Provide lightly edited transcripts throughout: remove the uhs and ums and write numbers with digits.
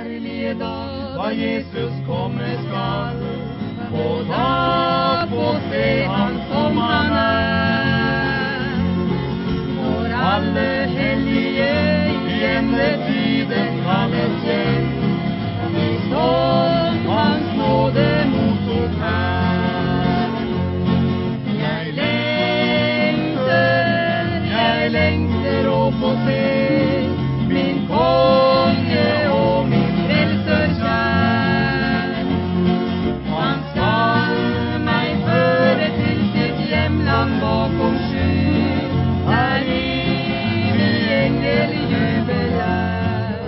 herlige dag, da Jesus komme skal, og da få se han som han er. Når alle hellige i endetiden kalles hjem, de som hans nåde mottok her. Jeg lengter å få se min konge og min frelser kjær. Han skal meg føre til sitt hjemland bakom sky, der evig engeljubel er.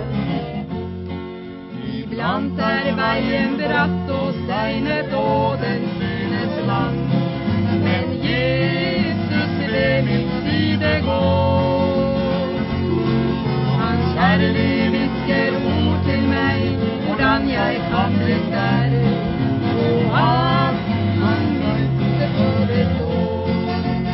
Iblant er veien bratt og steinet og den synes lang, men Jesus ved min side går. Han kjærlig visker ord til meg, hvordan jeg kan bli sterk, og at han venter for et år.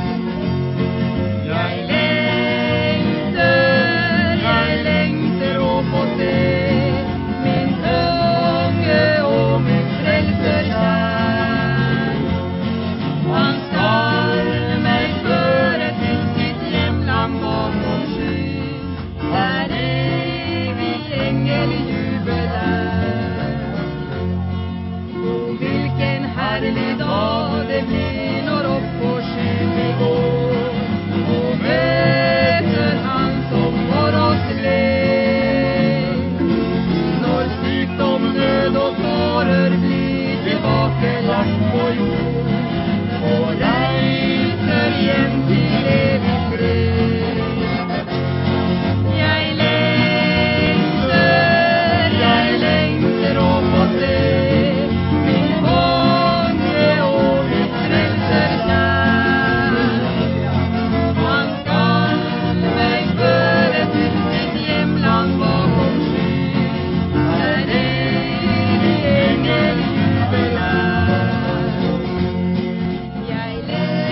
Jeg lengter å få se min konge og min frelser kjær. Han skal meg føre til sitt hjemland bakom sky, der evig engeljubel er. Og hvilken herlig dag det blir når opp på skyen vi går, og møter han som for oss led. Når sykdom, nød og tårer blir tilbakelagt på jord, og reiser hjem til evig fred. Jeg lengter å få se min konge og min frelser kjær. Han skal meg føre til sitt hjemland bakom sky, der evig engeljubel er. Jeg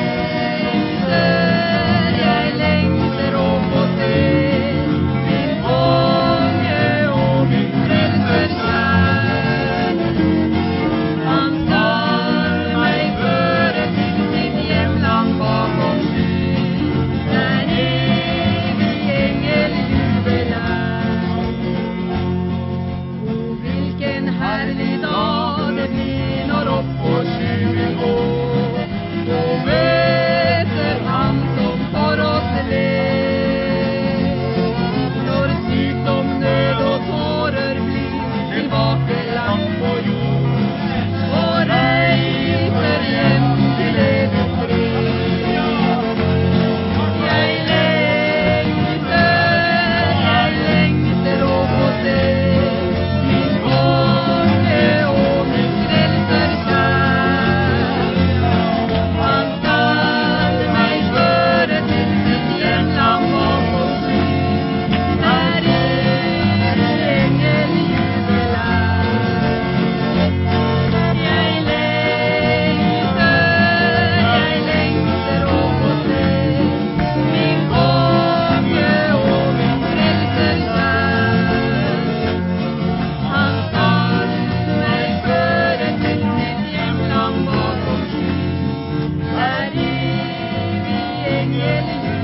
lengter å få se min konge og min frelser kjær. Han skal meg føre til sitt hjemland bakom sky, der evig engeljubel er. Og hvilken herlig dag det blir når opp på skyen vi går, og møter han som for oss led. Når sykdom, nød og tårer blir tilbakelagt på jord, og reiser hjem til evig fred. Jeg lengter å få se min konge og min frelser kjær. Han skal meg føre til sitt hjemland bakom sky, der evig engeljubel er. Jeg lengter å få se min konge og min frelser kjær. Han skal meg føre til sitt hjemland bakom sky, der evig engeljubel